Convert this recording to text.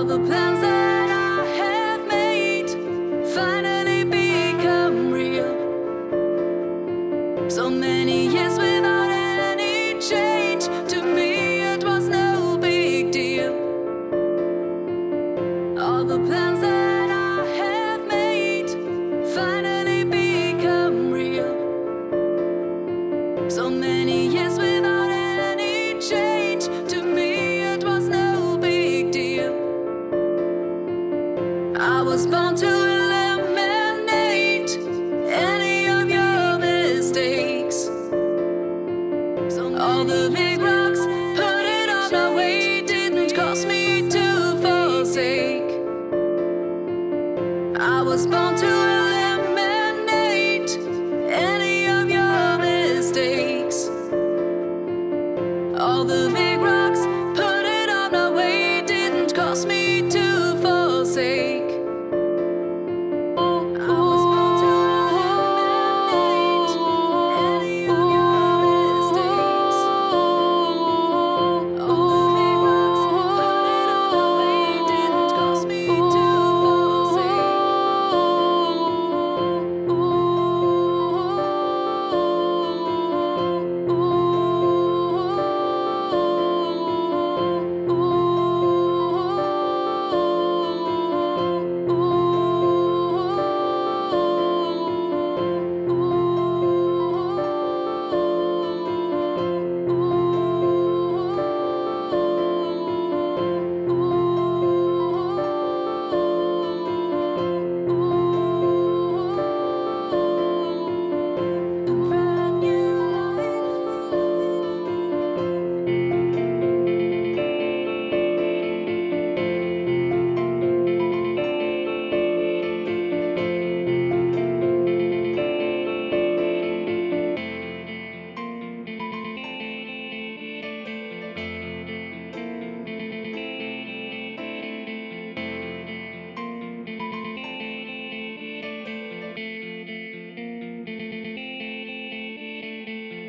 All the plans that I have made finally become real. So many years without any change, to me it was no big deal. All the plans that I have made finally become real. So many years without any change, to me it was no big deal. I was born to